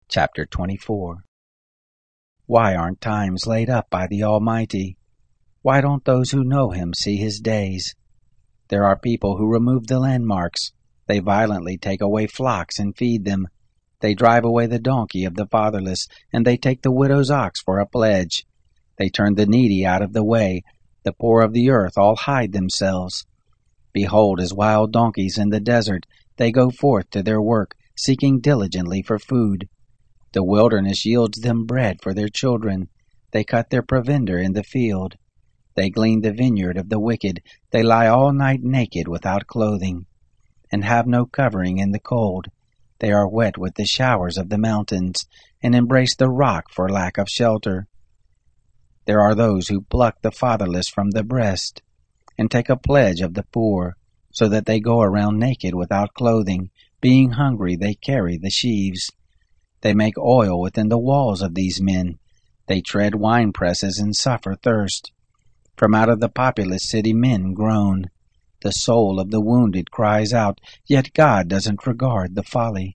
Chapter 24. Why aren't times laid up by the Almighty? Why don't those who know Him see His days? There are people who remove the landmarks. They violently take away flocks and feed them. They drive away the donkey of the fatherless, and they take the widow's ox for a pledge. They turn the needy out of the way. The poor of the earth all hide themselves. Behold, as wild donkeys in the desert, they go forth to their work, seeking diligently for food. The wilderness yields them bread for their children. They cut their provender in the field. They glean the vineyard of the wicked. They lie all night naked without clothing, and have no covering in the cold. They are wet with the showers of the mountains, and embrace the rock for lack of shelter. There are those who pluck the fatherless from the breast, and take a pledge of the poor, so that they go around naked without clothing. Being hungry, they carry the sheaves. They make oil within the walls of these men. They tread wine presses and suffer thirst. From out of the populous city men groan. The soul of the wounded cries out, yet God doesn't regard the folly.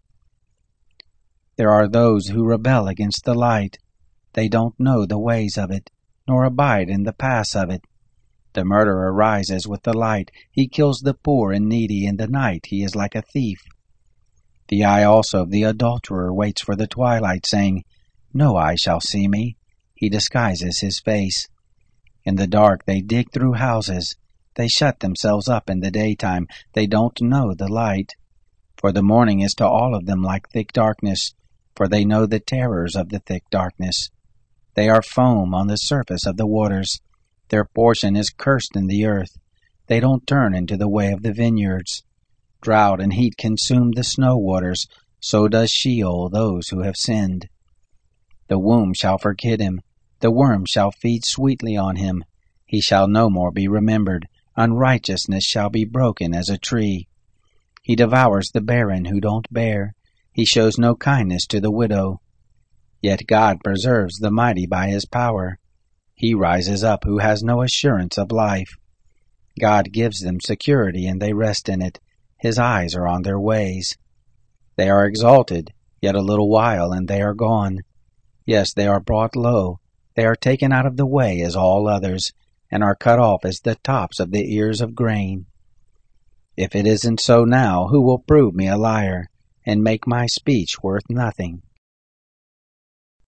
There are those who rebel against the light. They don't know the ways of it, nor abide in the paths of it. The murderer rises with the light. He kills the poor and needy. In the night he is like a thief. The eye also of the adulterer waits for the twilight, saying, No eye shall see me. He disguises his face. In the dark they dig through houses. They shut themselves up in the daytime. They don't know the light. For the morning is to all of them like thick darkness, for they know the terrors of the thick darkness. They are foam on the surface of the waters. Their portion is cursed in the earth. They don't turn into the way of the vineyards. Drought and heat consume the snow waters, so does Sheol those who have sinned. The womb shall forget him. The worm shall feed sweetly on him. He shall no more be remembered. Unrighteousness shall be broken as a tree. He devours the barren who don't bear. He shows no kindness to the widow. Yet God preserves the mighty by His power. He rises up who has no assurance of life. God gives them security, and they rest in it. His eyes are on their ways. They are exalted, yet a little while, and they are gone. Yes, they are brought low. They are taken out of the way as all others, and are cut off as the tops of the ears of grain. If it isn't so now, who will prove me a liar, and make my speech worth nothing?